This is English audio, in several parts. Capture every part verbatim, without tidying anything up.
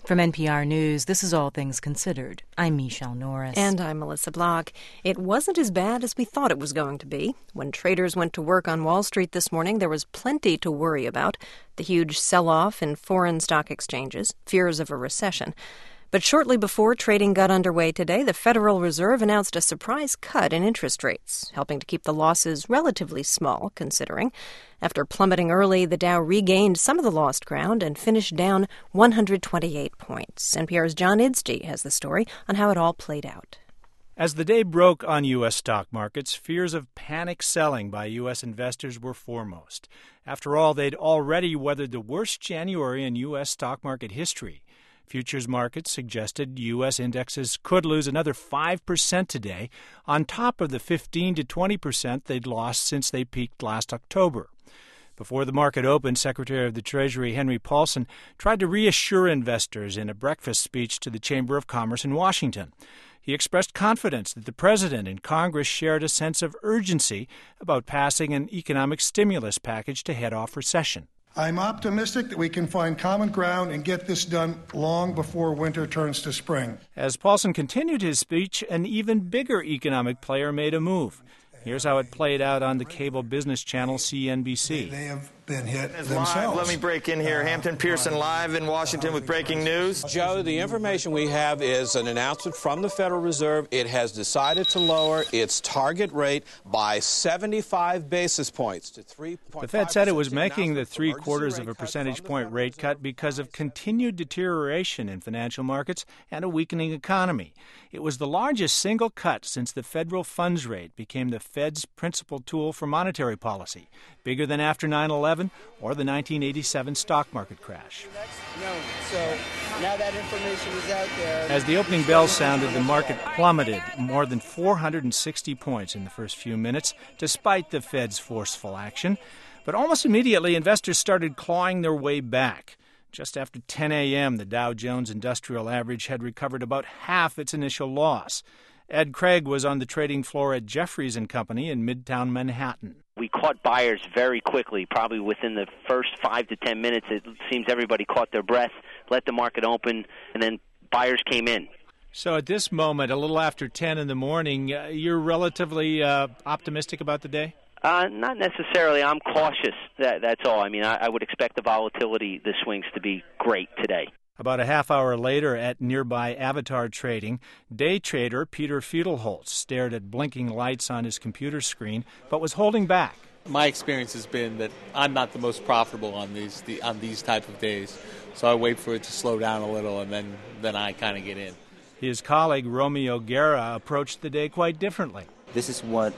From N P R News, this is All Things Considered. I'm Michelle Norris. And I'm Melissa Block. It wasn't as bad as we thought it was going to be. When traders went to work on Wall Street this morning, there was plenty to worry about. The huge sell-off in foreign stock exchanges, fears of a recession. But shortly before trading got underway today, the Federal Reserve announced a surprise cut in interest rates, helping to keep the losses relatively small, considering. After plummeting early, the Dow regained some of the lost ground and finished down one hundred twenty-eight points. N P R's John Idstey has the story on how it all played out. As the day broke on U S stock markets, fears of panic selling by U S investors were foremost. After all, they'd already weathered the worst January in U S stock market history. Futures markets suggested U S indexes could lose another five percent today, on top of the fifteen to twenty percent they'd lost since they peaked last October. Before the market opened, Secretary of the Treasury Henry Paulson tried to reassure investors in a breakfast speech to the Chamber of Commerce in Washington. He expressed confidence that the President and Congress shared a sense of urgency about passing an economic stimulus package to head off recession. I'm optimistic that we can find common ground and get this done long before winter turns to spring. As Paulson continued his speech, an even bigger economic player made a move. Here's how it played out on the cable business channel C N B C. They have been hit Live. themselves. Let me break in here. Hampton Pearson live in Washington with breaking news. Joe, the information we have is an announcement from the Federal Reserve. It has decided to lower its target rate by seventy-five basis points to three point five percent. The Fed said it was making the three-quarters of a percentage point rate cut because of continued deterioration in financial markets and a weakening economy. It was the largest single cut since the federal funds rate became the Fed's principal tool for monetary policy, bigger than after nine eleven or the nineteen eighty-seven stock market crash. No, so now that information is out there. As the opening bell sounded, the market plummeted more than four hundred sixty points in the first few minutes, despite the Fed's forceful action. But almost immediately, investors started clawing their way back. Just after ten a.m., the Dow Jones Industrial Average had recovered about half its initial loss. Ed Craig was on the trading floor at Jefferies and Company in Midtown Manhattan. We caught buyers very quickly, probably within the first five to ten minutes. It seems everybody caught their breath, let the market open, and then buyers came in. So at this moment, a little after ten in the morning, uh, you're relatively uh, optimistic about the day? Uh, not necessarily. I'm cautious. That, that's all. I mean, I, I would expect the volatility, the swings, to be great today. About a half hour later at nearby Avatar Trading, day trader Peter Fiedelholtz stared at blinking lights on his computer screen, but was holding back. My experience has been that I'm not the most profitable on these the, on these type of days, so I wait for it to slow down a little, and then, then I kind of get in. His colleague Romeo Guerra approached the day quite differently. This is what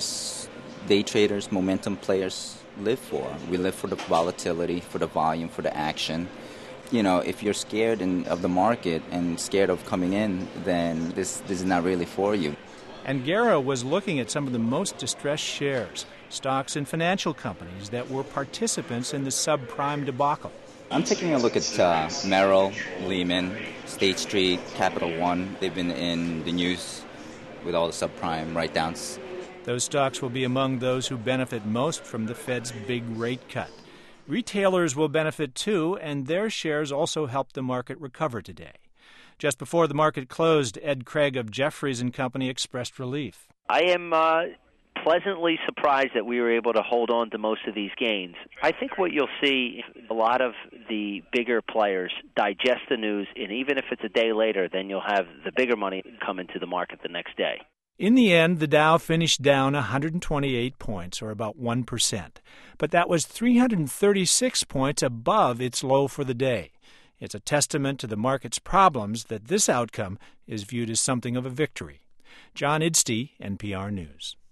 us day traders, momentum players live for. We live for the volatility, for the volume, for the action. You know, if you're scared in, of the market and scared of coming in, then this, this is not really for you. And Guerra was looking at some of the most distressed shares, stocks and financial companies that were participants in the subprime debacle. I'm taking a look at uh, Merrill, Lehman, State Street, Capital One. They've been in the news with all the subprime write-downs. Those stocks will be among those who benefit most from the Fed's big rate cut. Retailers will benefit too, and their shares also helped the market recover today. Just before the market closed, Ed Craig of Jefferies and Company expressed relief. I am uh, pleasantly surprised that we were able to hold on to most of these gains. I think what you'll see, a lot of the bigger players digest the news, and even if it's a day later, then you'll have the bigger money come into the market the next day. In the end, the Dow finished down one hundred twenty-eight points, or about one percent. But that was three hundred thirty-six points above its low for the day. It's a testament to the market's problems that this outcome is viewed as something of a victory. John Idstey, N P R News.